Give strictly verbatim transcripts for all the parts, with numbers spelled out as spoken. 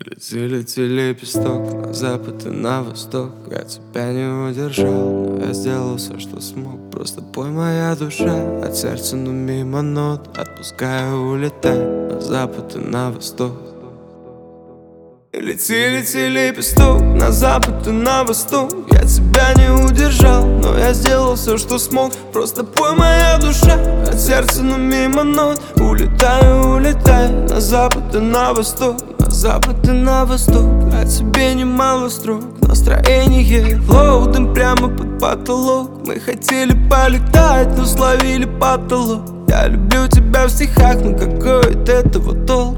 Лети, лети, лепесток, на запад и на восток. Я тебя не удержал, но я сделал все, что смог. Просто пой, моя душа, от сердца, но мимо нот. Отпускаю, улетай на запад и на восток. Лети, лети, лепесток, на запад и на восток. Я тебя не удержал, но я сделал все, что смог. Просто пой, моя душа, от сердца, но мимо нот. Улетаю, улетай на запад и на восток. На запад и на восток, а тебе немало строк. Настроение лоудом прямо под потолок. Мы хотели полетать, но словили потолок. Я люблю тебя в стихах, но какой от этого толк?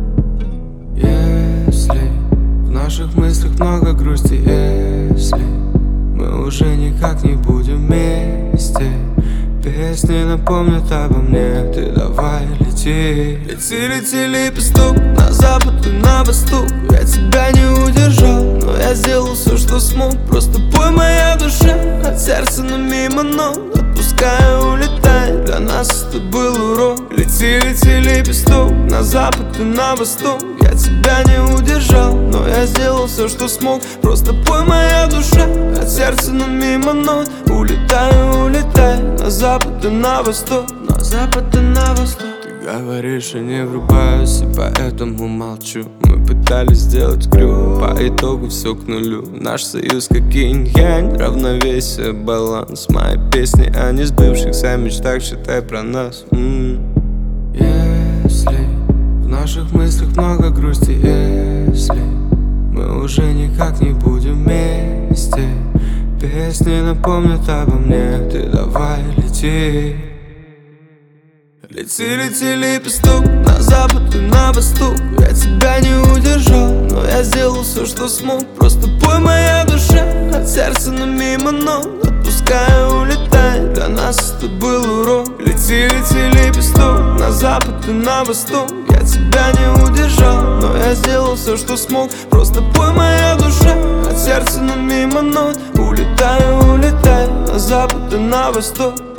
Если в наших мыслях много грусти, если мы уже никак не будем вместе, песни напомнят обо мне, ты давай лети. Лети, лети, лепесток, на запад и на восток. Я тебя не удержал, но я сделал все, что смог. Просто пой, моя душа, от сердца, но мимо нот. Отпускаю, улетай, для нас это был урок. Лети, лети, лепесток, на запад и на восток. Я тебя не удержал, но я сделал все, что смог. Просто пой, моя душа, от сердца, но мимо нот. Улетаю, улетай на запад и на восток. На запад и на восток. Ты говоришь, я не врубаюсь, и поэтому молчу. Мы пытались сделать крюк, по итогу все к нулю. Наш союз как инь-янь, равновесие, баланс. Мои песни о несбывшихся мечтах, считай про нас. М-м. Если в наших мыслях много грусти, если мы уже никак не будем вместе, песни напомнят обо мне, ты давай лети. Лети, лети, лепесток, на запад и на восток. Я тебя не удержал, но я сделал все, что смог. Просто пой, моя душа, от сердца, но мимо нот. Отпускаю, улетай, для нас это был урок. Лети, лети, лепесток, на запад и на восток. Я тебя не удержал, но я сделал все, что смог. Просто пой, моя душа, от сердца, но мимо нот. Улетаю, улетай на запад и на восток.